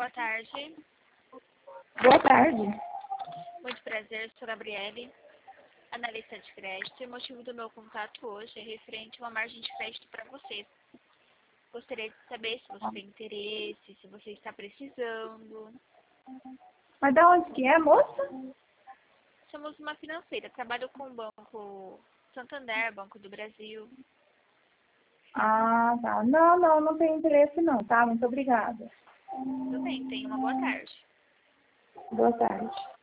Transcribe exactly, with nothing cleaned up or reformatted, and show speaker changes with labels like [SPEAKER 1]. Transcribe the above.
[SPEAKER 1] Boa tarde.
[SPEAKER 2] Boa tarde.
[SPEAKER 1] Muito prazer, sou Gabriele, analista de crédito, e o motivo do meu contato hoje é referente a uma margem de crédito para você. Gostaria de saber se você tem interesse, se você está precisando.
[SPEAKER 2] Mas da onde que é, moça?
[SPEAKER 1] Somos uma financeira, trabalho com o Banco Santander, Banco do Brasil.
[SPEAKER 2] Ah, tá. Não, não, não tenho interesse não, tá? Muito obrigada.
[SPEAKER 1] Tudo bem, tenha uma boa tarde.
[SPEAKER 2] Boa tarde.